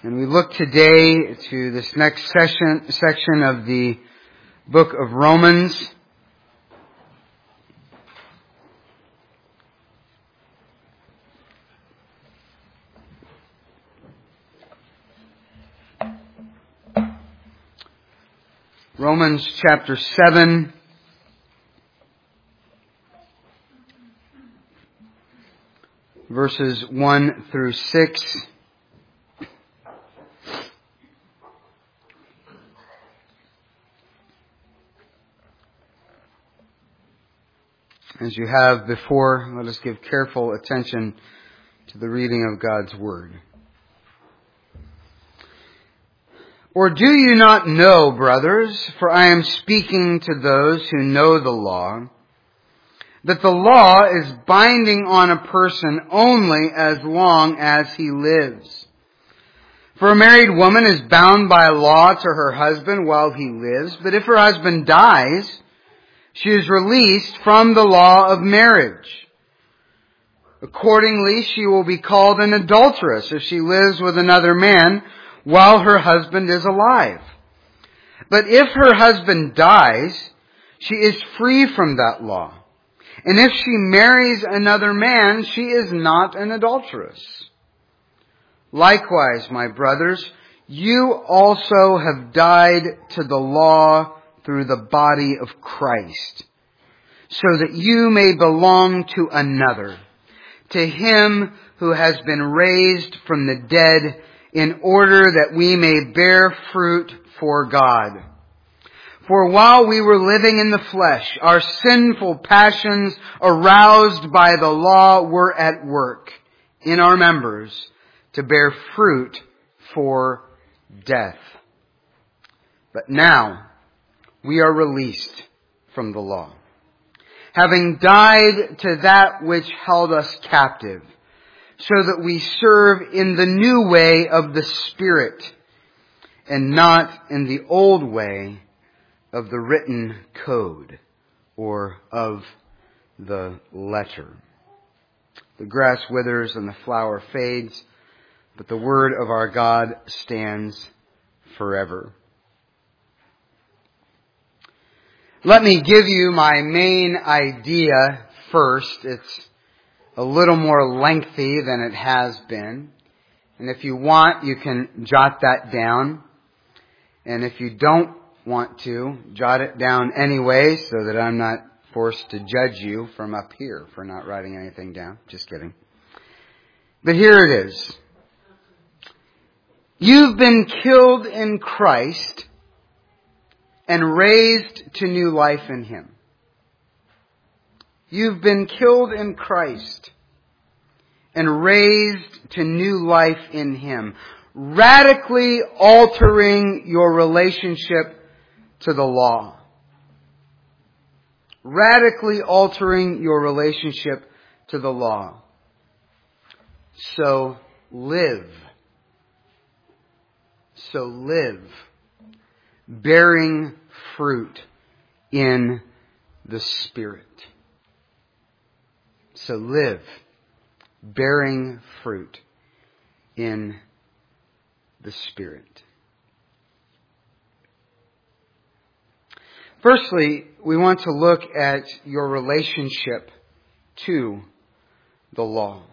And we look today to this next section of the book of Romans. Romans chapter 7. Verses 1 through 6. As you have before, let us give careful attention to the reading of God's Word. Or do you not know, brothers, for I am speaking to those who know the law, that the law is binding on a person only as long as he lives? For a married woman is bound by law to her husband while he lives, but if her husband dies, she is released from the law of marriage. Accordingly, she will be called an adulteress if she lives with another man while her husband is alive. But if her husband dies, she is free from that law. And if she marries another man, she is not an adulteress. Likewise, my brothers, you also have died to the law through the body of Christ, so that you may belong to another, to Him who has been raised from the dead, in order that we may bear fruit for God. For while we were living in the flesh, our sinful passions, aroused by the law, were at work in our members to bear fruit for death. But now we are released from the law, having died to that which held us captive, so that we serve in the new way of the Spirit, and not in the old way of the written code, or of the letter. The grass withers and the flower fades, but the word of our God stands forever. Let me give you my main idea first. It's a little more lengthy than it has been. And if you want, you can jot that down. And if you don't want to, jot it down anyway so that I'm not forced to judge you from up here for not writing anything down. Just kidding. But here it is. You've been killed in Christ and raised to new life in Him. You've been killed in Christ and raised to new life in Him, radically altering your relationship to the law. Radically altering your relationship to the law. So live. So live, bearing fruit in the Spirit. So live, bearing fruit in the Spirit. Firstly, we want to look at your relationship to the law.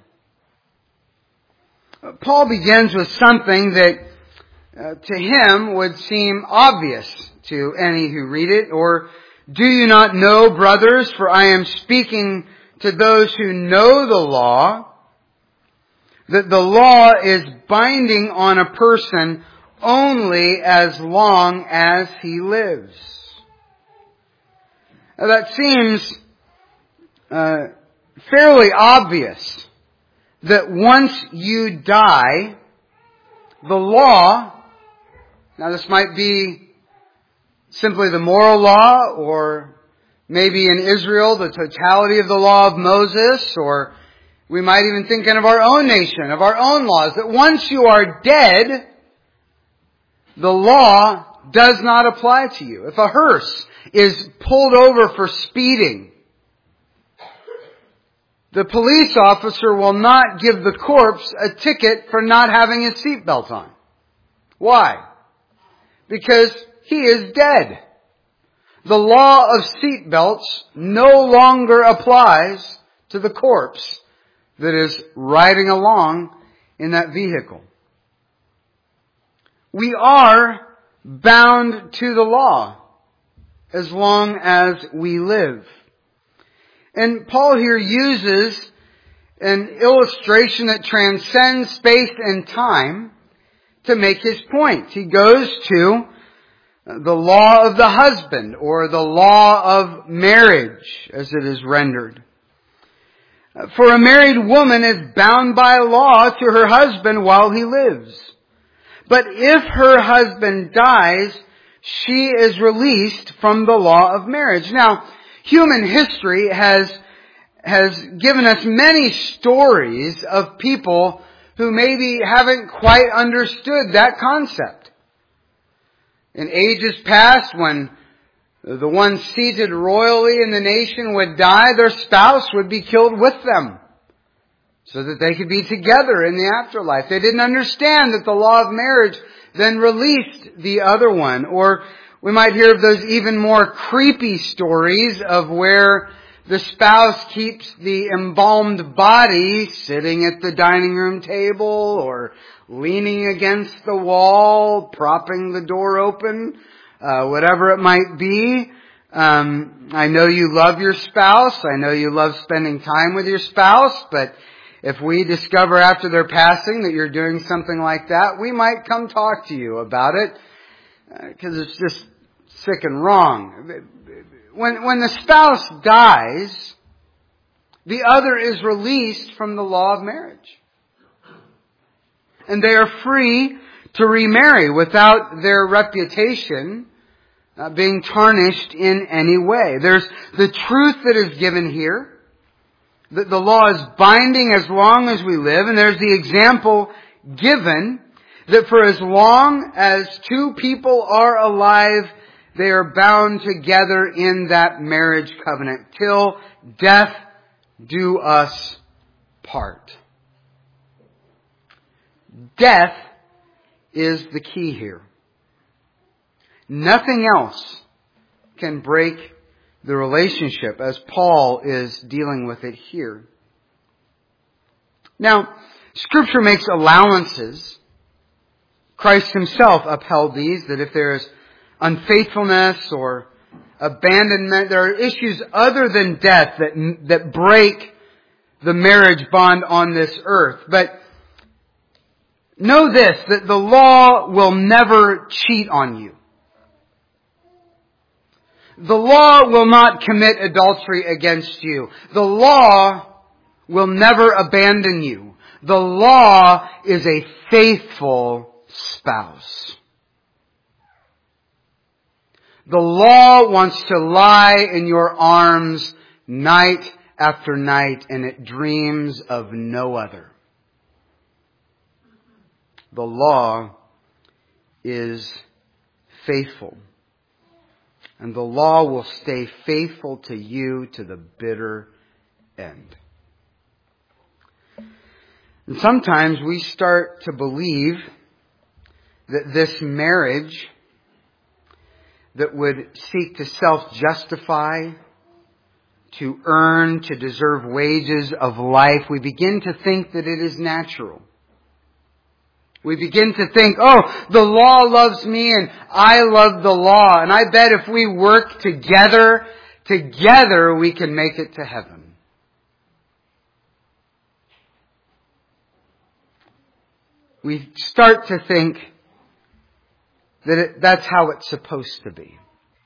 Paul begins with something that to him would seem obvious to any who read it. Or, do you not know, brothers, for I am speaking to those who know the law, that the law is binding on a person only as long as he lives. Now, that seems fairly obvious that once you die, the law, now this might be simply the moral law, or maybe in Israel the totality of the law of Moses, or we might even think of our own nation, of our own laws, that once you are dead, the law does not apply to you. If a hearse is pulled over for speeding, the police officer will not give the corpse a ticket for not having his seatbelt on. Why? Because he is dead. The law of seatbelts no longer applies to the corpse that is riding along in that vehicle. We are bound to the law as long as we live. And Paul here uses an illustration that transcends space and time to make his point. He goes to the law of the husband, or the law of marriage, as it is rendered. For a married woman is bound by law to her husband while he lives. But if her husband dies, she is released from the law of marriage. Now, human history has given us many stories of people who maybe haven't quite understood that concept. In ages past, when the one seated royally in the nation would die, their spouse would be killed with them, so that they could be together in the afterlife. They didn't understand that the law of marriage then released the other one. Or we might hear of those even more creepy stories of where the spouse keeps the embalmed body sitting at the dining room table or leaning against the wall, propping the door open, whatever it might be. I know you love your spouse. I know you love spending time with your spouse, but if we discover after their passing that you're doing something like that, we might come talk to you about it, because it's just sick and wrong. When the spouse dies, the other is released from the law of marriage. And they are free to remarry without their reputation being tarnished in any way. There's the truth that is given here. That the law is binding as long as we live, and there's the example given that for as long as two people are alive, they are bound together in that marriage covenant till death do us part. Death is the key here. Nothing else can break the relationship as Paul is dealing with it here. Now, Scripture makes allowances. Christ himself upheld these, that if there is unfaithfulness or abandonment, there are issues other than death that break the marriage bond on this earth. But know this, that the law will never cheat on you. The law will not commit adultery against you. The law will never abandon you. The law is a faithful spouse. The law wants to lie in your arms night after night, and it dreams of no other. The law is faithful. And the law will stay faithful to you to the bitter end. And sometimes we start to believe that this marriage that would seek to self-justify, to earn, to deserve wages of life, we begin to think that it is natural. We begin to think, oh, the law loves me and I love the law. And I bet if we work together we can make it to heaven. We start to think that that's how it's supposed to be.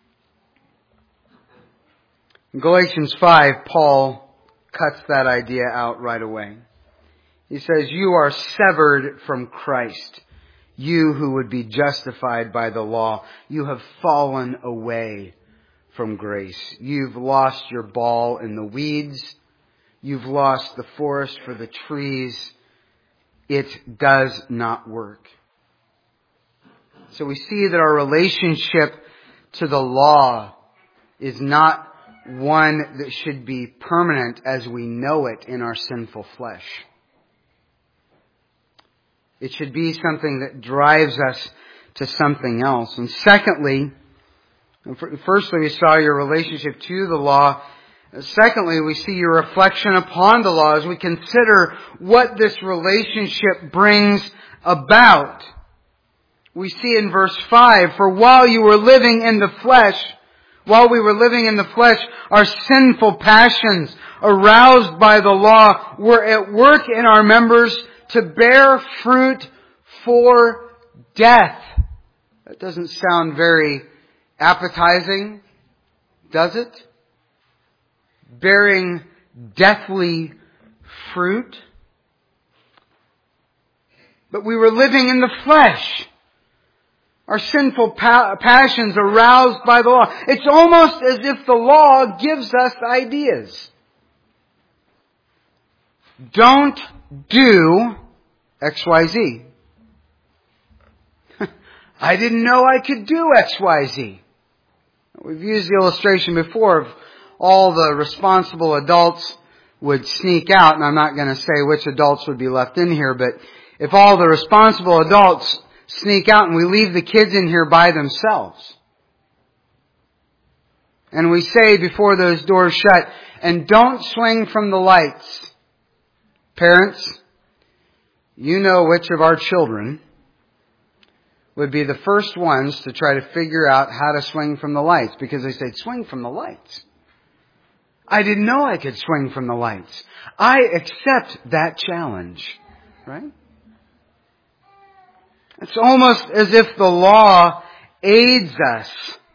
In Galatians 5, Paul cuts that idea out right away. He says, you are severed from Christ, you who would be justified by the law. You have fallen away from grace. You've lost your ball in the weeds. You've lost the forest for the trees. It does not work. So we see that our relationship to the law is not one that should be permanent as we know it in our sinful flesh. It should be something that drives us to something else. And secondly, firstly, we saw your relationship to the law. Secondly, we see your reflection upon the law as we consider what this relationship brings about. We see in verse 5, for while we were living in the flesh, our sinful passions aroused by the law were at work in our members to bear fruit for death. That doesn't sound very appetizing, does it? Bearing deathly fruit. But we were living in the flesh. Our sinful passions aroused by the law. It's almost as if the law gives us ideas. Don't do XYZ. I didn't know I could do XYZ. We've used the illustration before of all the responsible adults would sneak out, and I'm not going to say which adults would be left in here, but if all the responsible adults sneak out and we leave the kids in here by themselves, and we say before those doors shut, and don't swing from the lights. Parents, you know which of our children would be the first ones to try to figure out how to swing from the lights, because they say, swing from the lights. I didn't know I could swing from the lights. I accept that challenge. Right? It's almost as if the law aids us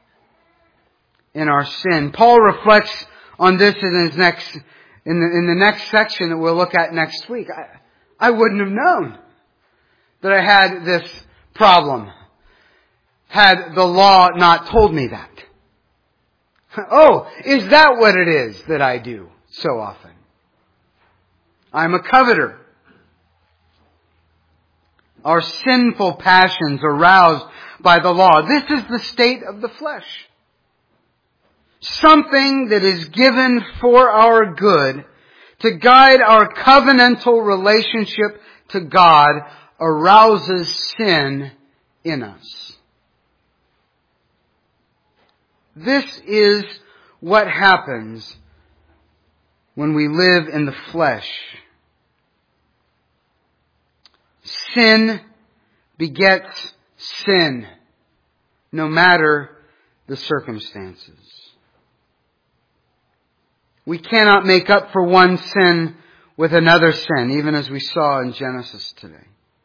in our sin. Paul reflects on this in the next section that we'll look at next week. I wouldn't have known that I had this problem had the law not told me that. Oh, is that what it is that I do so often? I'm a coveter. Our sinful passions aroused by the law. This is the state of the flesh. Something that is given for our good to guide our covenantal relationship to God arouses sin in us. This is what happens when we live in the flesh. Sin begets sin, no matter the circumstances. We cannot make up for one sin with another sin, even as we saw in Genesis today.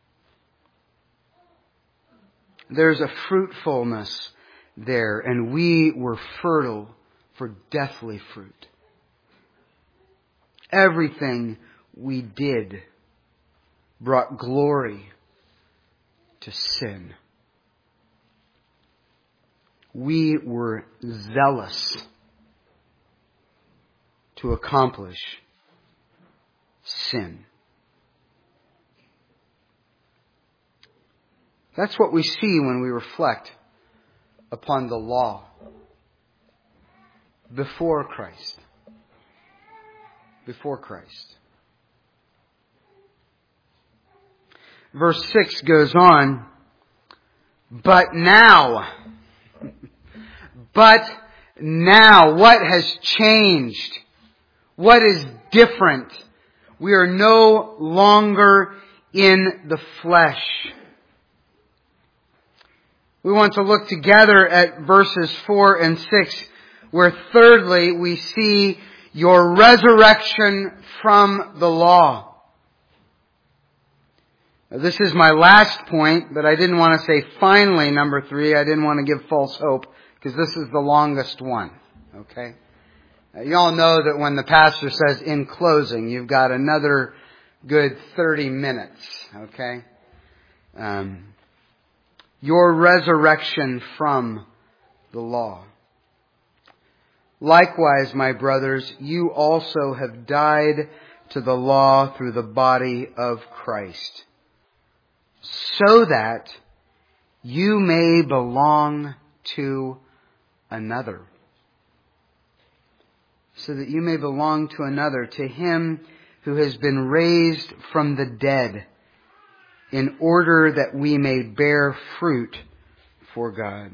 There's a fruitfulness there, and we were fertile for deathly fruit. Everything we did brought glory to sin. We were zealous to accomplish sin. That's what we see when we reflect upon the law before Christ. Before Christ. Verse 6 goes on, but now, what has changed? What is different? We are no longer in the flesh. We want to look together at verses 4 and 6, where thirdly we see your resurrection from the law. This is my last point, but I didn't want to say finally, number 3. I didn't want to give false hope, because this is the longest one. Okay? You all know that when the pastor says in closing, you've got another good 30 minutes. Okay? Your resurrection from the law. Likewise, my brothers, you also have died to the law through the body of Christ, so that you may belong to another. So that you may belong to another, to Him who has been raised from the dead, in order that we may bear fruit for God.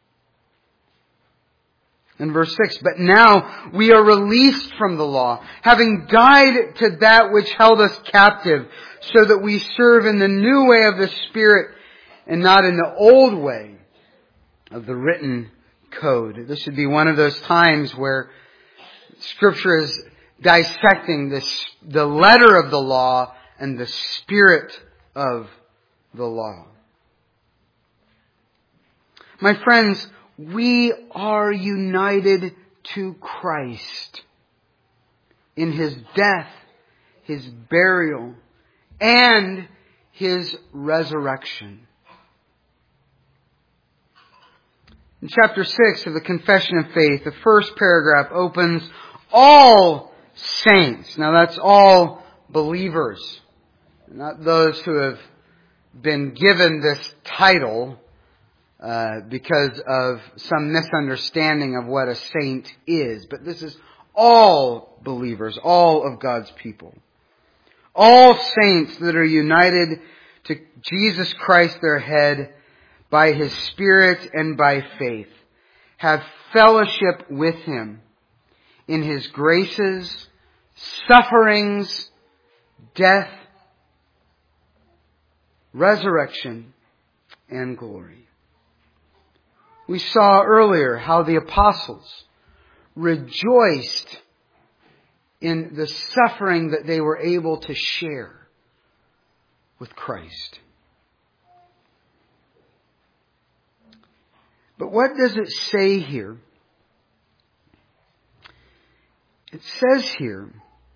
In verse 6, but now we are released from the law, having died to that which held us captive, so that we serve in the new way of the Spirit and not in the old way of the written code. This should be one of those times where Scripture is dissecting the letter of the law and the spirit of the law. My friends, we are united to Christ in His death, His burial, and His resurrection. In chapter 6 of the Confession of Faith, the first paragraph opens, all saints. Now that's all believers, not those who have been given this title because of some misunderstanding of what a saint is. But this is all believers, all of God's people. All saints that are united to Jesus Christ, their head, by His Spirit and by faith, have fellowship with Him in His graces, sufferings, death, resurrection, and glory. We saw earlier how the apostles rejoiced in the suffering that they were able to share with Christ. But what does it say here? It says here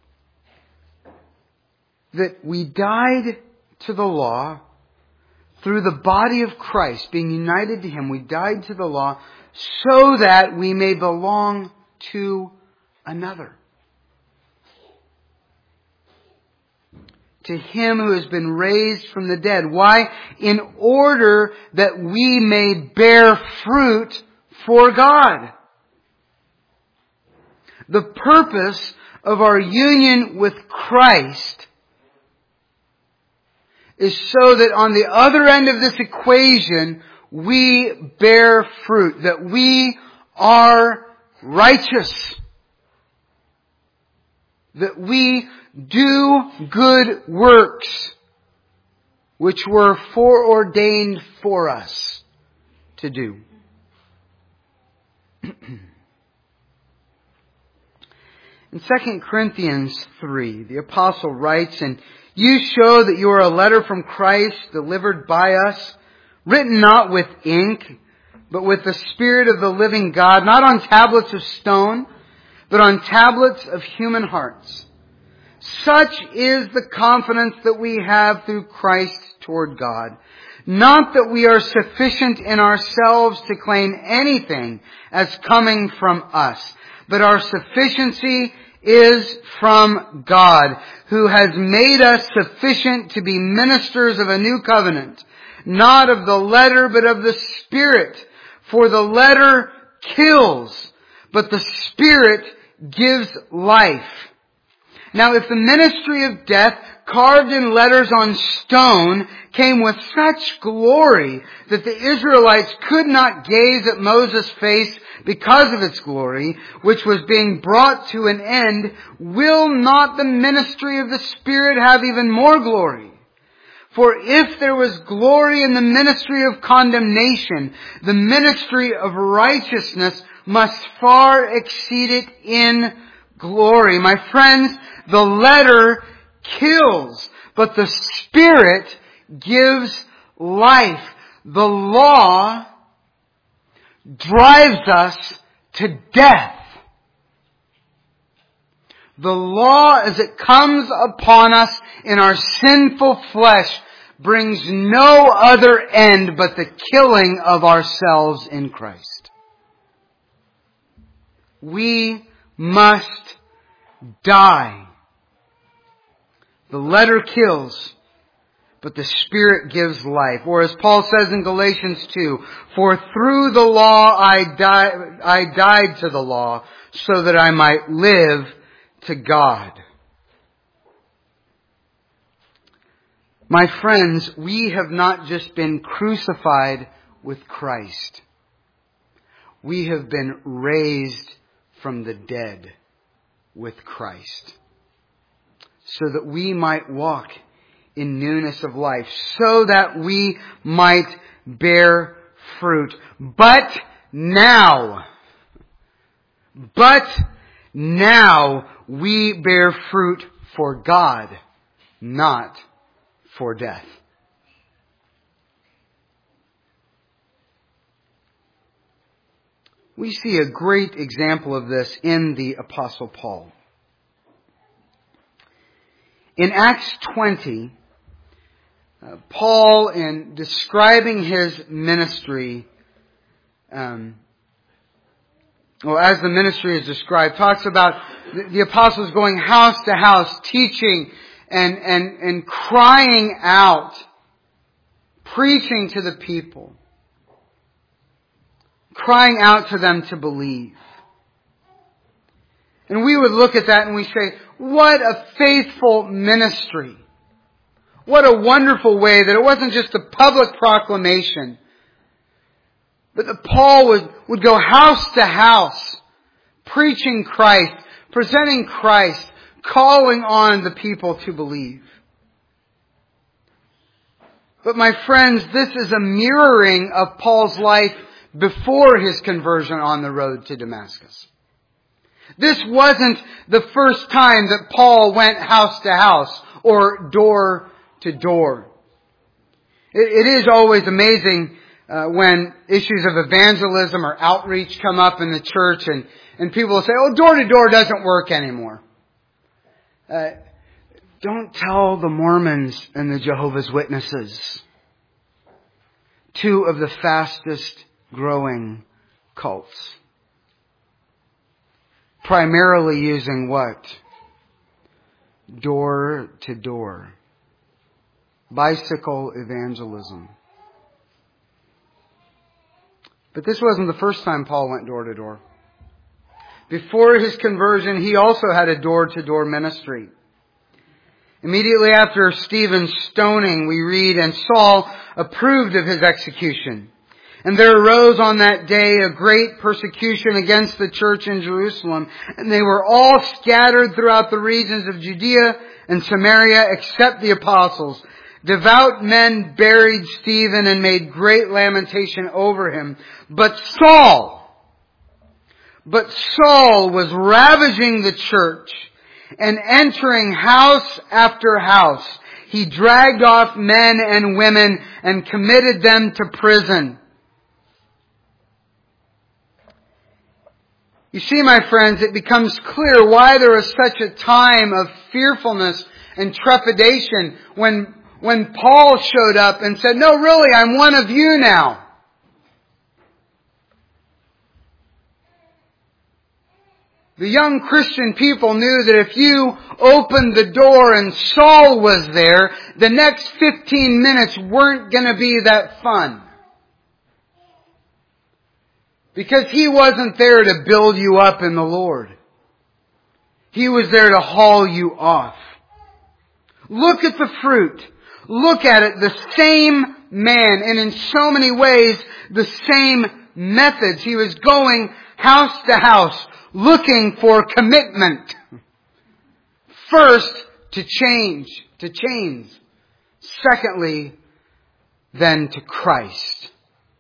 that we died to the law through the body of Christ, being united to Him. We died to the law so that we may belong to another. To Him who has been raised from the dead. Why? In order that we may bear fruit for God. The purpose of our union with Christ is so that on the other end of this equation, we bear fruit, that we are righteous, that we do good works, which were foreordained for us to do. In 2 Corinthians 3, the apostle writes, and you show that you are a letter from Christ delivered by us, written not with ink, but with the Spirit of the living God, not on tablets of stone, but on tablets of human hearts. Such is the confidence that we have through Christ toward God. Not that we are sufficient in ourselves to claim anything as coming from us, but our sufficiency is from God, who has made us sufficient to be ministers of a new covenant, not of the letter, but of the Spirit. For the letter kills, but the Spirit gives life. Now, if the ministry of death, carved in letters on stone, came with such glory that the Israelites could not gaze at Moses' face because of its glory, which was being brought to an end, will not the ministry of the Spirit have even more glory? For if there was glory in the ministry of condemnation, the ministry of righteousness must far exceed it in glory. My friends, the letter kills, but the Spirit gives life. The law drives us to death. The law, as it comes upon us in our sinful flesh, brings no other end but the killing of ourselves in Christ. We must die. The letter kills, but the Spirit gives life. Or as Paul says in Galatians 2, for through the law I died to the law, so that I might live to God. My friends, we have not just been crucified with Christ. We have been raised from the dead with Christ, so that we might walk in newness of life, so that we might bear fruit. But now we bear fruit for God, not for death. We see a great example of this in the Apostle Paul. In Acts 20, Paul, in describing his ministry, as the ministry is described, talks about the apostles going house to house, teaching and crying out, preaching to the people, crying out to them to believe. And we would look at that and we say, what a faithful ministry. What a wonderful way that it wasn't just a public proclamation, but that Paul would go house to house, preaching Christ, presenting Christ, calling on the people to believe. But my friends, this is a mirroring of Paul's life before his conversion on the road to Damascus. This wasn't the first time that Paul went house to house or door to door. It is always amazing when issues of evangelism or outreach come up in the church and people will say, oh, door to door doesn't work anymore. Don't tell the Mormons and the Jehovah's Witnesses, two of the fastest growing cults. Primarily using what? Door to door. Bicycle evangelism. But this wasn't the first time Paul went door to door. Before his conversion, he also had a door to door ministry. Immediately after Stephen's stoning, we read, and Saul approved of his execution. And there arose on that day a great persecution against the church in Jerusalem, and they were all scattered throughout the regions of Judea and Samaria except the apostles. Devout men buried Stephen and made great lamentation over him. But Saul was ravaging the church and entering house after house. He dragged off men and women and committed them to prison. You see, my friends, it becomes clear why there was such a time of fearfulness and trepidation when Paul showed up and said, no, really, I'm one of you now. The young Christian people knew that if you opened the door and Saul was there, the next 15 minutes weren't going to be that fun. Because he wasn't there to build you up in the Lord. He was there to haul you off. Look at the fruit. Look at it. The same man, and in so many ways, the same methods. He was going house to house, looking for commitment. First, to chains. Secondly, then to Christ.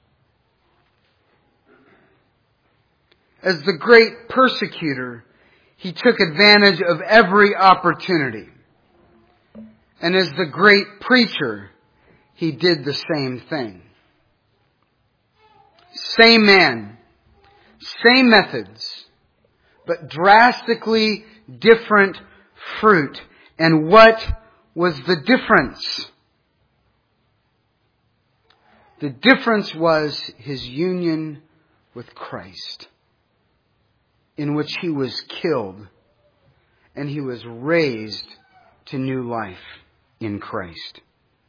As the great persecutor, he took advantage of every opportunity. And as the great preacher, he did the same thing. Same man, same methods, but drastically different fruit. And what was the difference? The difference was his union with Christ, in which he was killed and he was raised to new life in Christ.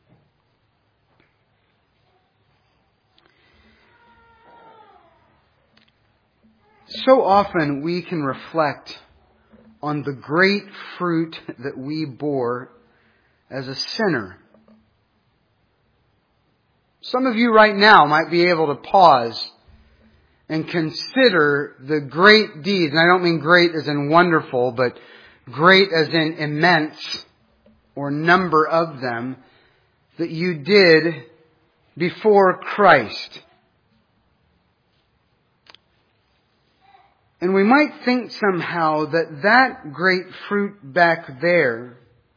So often we can reflect on the great fruit that we bore as a sinner. Some of you right now might be able to pause and consider the great deeds. And I don't mean great as in wonderful, but great as in immense or number of them that you did before Christ. And we might think somehow that that great fruit back there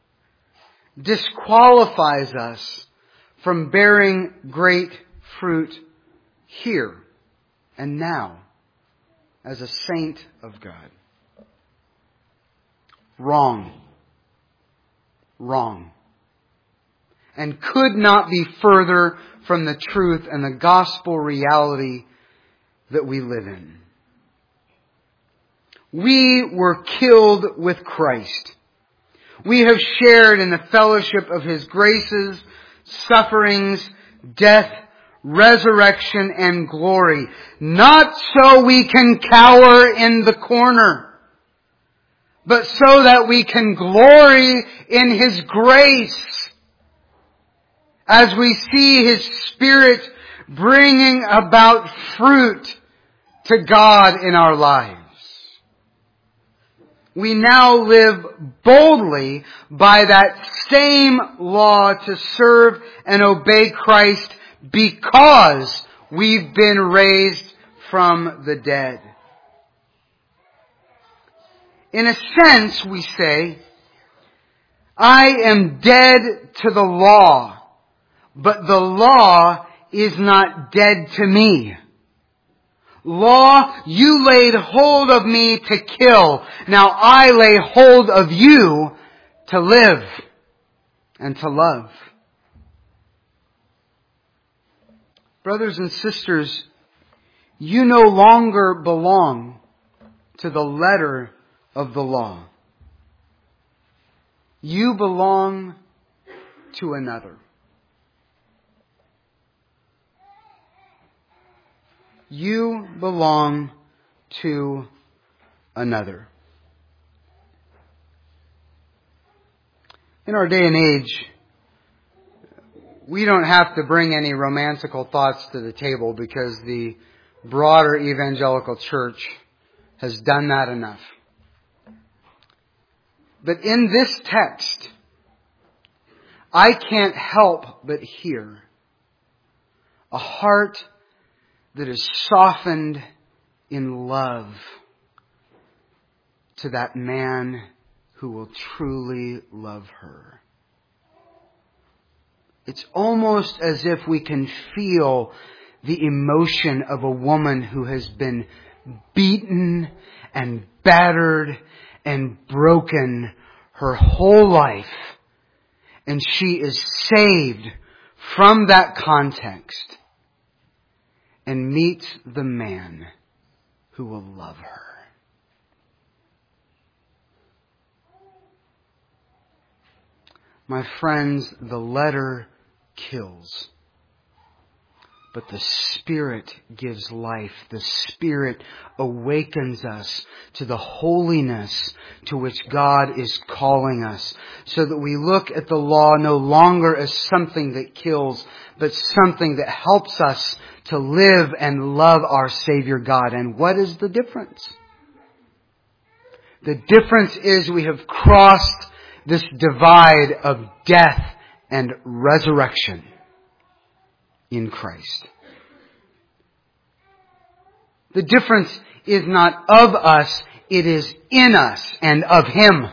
disqualifies us from bearing great fruit here and now as a saint of God. Wrong. Wrong. And could not be further from the truth and the gospel reality that we live in. We were killed with Christ. We have shared in the fellowship of His graces, sufferings, death, resurrection, and glory. Not so we can cower in the corner, but so that we can glory in His grace as we see His Spirit bringing about fruit to God in our lives. We now live boldly by that same law to serve and obey Christ because we've been raised from the dead. In a sense, we say, I am dead to the law, but the law is not dead to me. Law, you laid hold of me to kill. Now I lay hold of you to live and to love. Brothers and sisters, you no longer belong to the letter of the law. You belong to another. You belong to another. In our day and age, we don't have to bring any romantical thoughts to the table because the broader evangelical church has done that enough. But in this text, I can't help but hear a heart that is softened in love to that man who will truly love her. It's almost as if we can feel the emotion of a woman who has been beaten and battered and broken her whole life. And she is saved from that context and meets the man who will love her. My friends, the letter kills, but the Spirit gives life. The Spirit awakens us to the holiness to which God is calling us, so that we look at the law no longer as something that kills, but something that helps us to live and love our Savior God. And what is the difference? The difference is we have crossed this divide of death and resurrection in Christ. The difference is not of us, it is in us and of Him.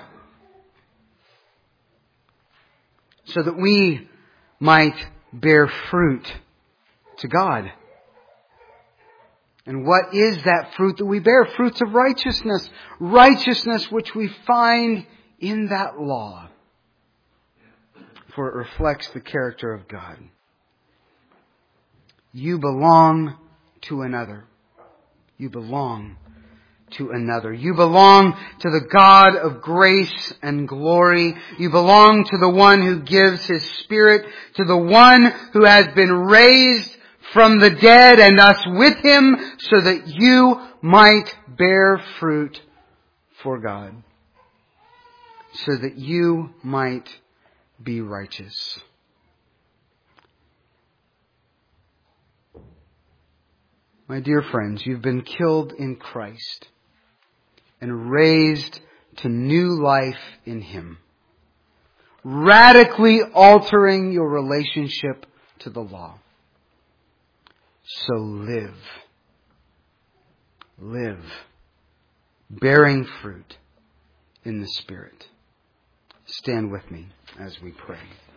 So that we might bear fruit to God. And what is that fruit that we bear? Fruits of righteousness. Righteousness which we find in that law. For it reflects the character of God. You belong to another. You belong to another. You belong to the God of grace and glory. You belong to the one who gives His Spirit, to the one who has been raised from the dead and us with Him, so that you might bear fruit for God. So that you might be righteous. My dear friends, you've been killed in Christ and raised to new life in Him, radically altering your relationship to the law. So live, bearing fruit in the Spirit. Stand with me as we pray.